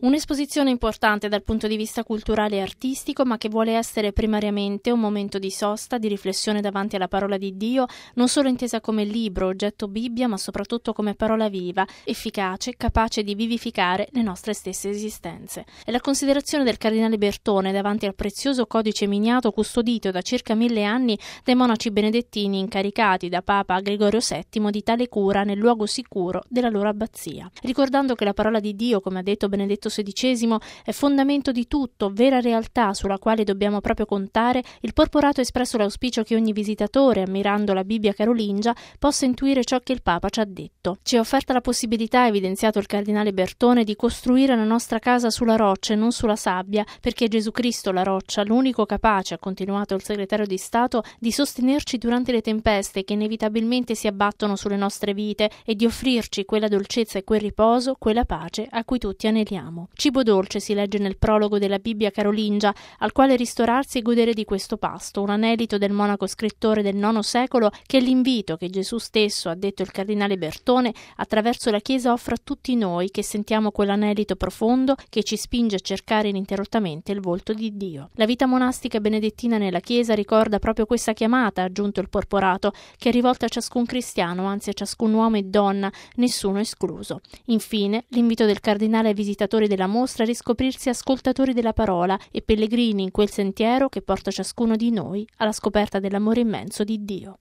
Un'esposizione importante dal punto di vista culturale e artistico, ma che vuole essere primariamente un momento di sosta, di riflessione davanti alla parola di Dio, non solo intesa come libro, oggetto Bibbia, ma soprattutto come parola viva, efficace, capace di vivificare le nostre stesse esistenze. È la considerazione del cardinale Bertone davanti al prezioso codice miniato custodito da circa 1000 anni dai monaci benedettini incaricati da Papa Gregorio VII di tale cura nel luogo sicuro della loro abbazia. Ricordando che la parola di Dio, come ha detto Benedetto XVI, è fondamento di tutto, vera realtà sulla quale dobbiamo proprio contare, il Porporato ha espresso l'auspicio che ogni visitatore, ammirando la Bibbia carolingia, possa intuire ciò che il Papa ci ha detto. Ci è offerta la possibilità, ha evidenziato il cardinale Bertone, di costruire la nostra casa sulla roccia e non sulla sabbia, perché è Gesù Cristo la roccia, l'unico capace, ha continuato il segretario di Stato, di sostenerci durante le tempeste che inevitabilmente si abbattono sulle nostre vite e di offrirci quella dolcezza e quel riposo, quella pace a cui tutti aneliamo. Cibo dolce si legge nel prologo della Bibbia carolingia, al quale ristorarsi e godere di questo pasto, un anelito del monaco scrittore del IX secolo, che è l'invito che Gesù stesso, ha detto il cardinale Bertone, attraverso la Chiesa offre a tutti noi che sentiamo quell'anelito profondo che ci spinge a cercare ininterrottamente il volto di Dio. La vita monastica benedettina nella Chiesa ricorda proprio questa chiamata, ha aggiunto il Porporato, che è rivolta a ciascun cristiano, anzi a ciascun uomo e donna, nessuno escluso. Infine, l'invito del cardinale ai visitatori della mostra a riscoprirsi ascoltatori della parola e pellegrini in quel sentiero che porta ciascuno di noi alla scoperta dell'amore immenso di Dio.